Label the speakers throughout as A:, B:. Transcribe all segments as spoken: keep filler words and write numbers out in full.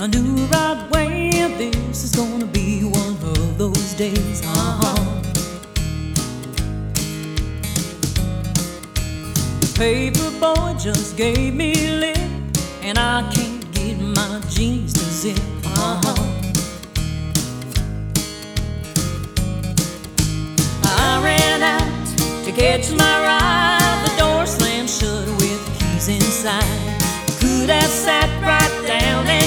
A: I knew right away this is gonna be one of those days. Uh-huh. The paper boy just gave me lip, and I can't get my jeans to zip. Uh-huh. I ran out to catch my ride. The door slammed shut with the keys inside. Could have sat right down and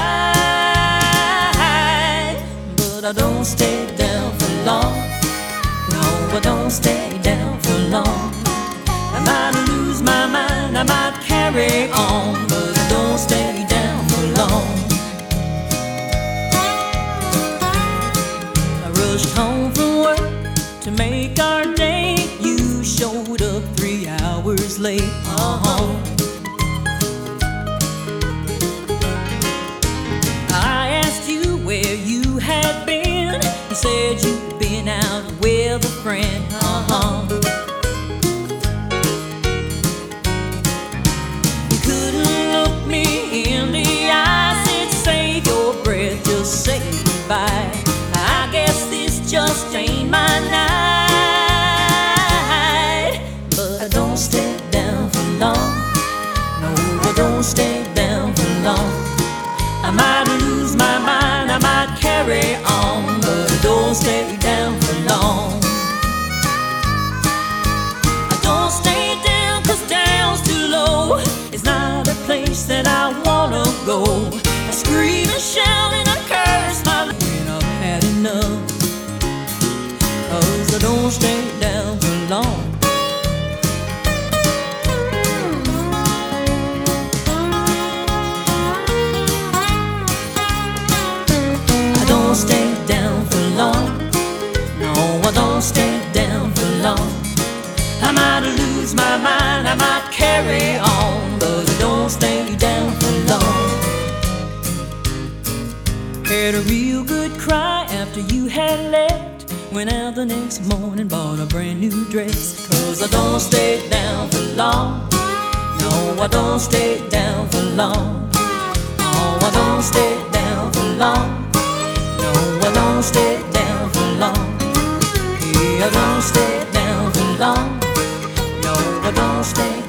A: cried, but I don't stay down for long. No, I don't stay down for long. I might lose my mind, I might carry on, but I don't stay down for long. I rushed home from work to make our date. You showed up three hours late. Uh-huh. I asked you where you had been. You said you'd been out with a friend. Uh-huh. You couldn't look me in the eye. Said save your breath, just say goodbye. I guess this just ain't my night. But I don't stay down for long. No, I don't stay down for long. I might lose my mind, I might carry on, but I don't stay down for long. I don't stay down 'cause down's too low. It's not a place that I wanna go. I scream and shout and I curse my life when I've had enough. 'Cause I don't stay down for long. I don't stay down for long. No, I don't stay down for long. I might lose my mind, I might carry on, but I don't stay down for long. Had a real good cry after you had left. Went out the next morning, bought a brand new dress. 'Cause I don't stay down for long. No, I don't stay down for long. No, I don't stay down for long. No, I don't stay down for long. Yeah, I don't stay down for long. No, I don't stay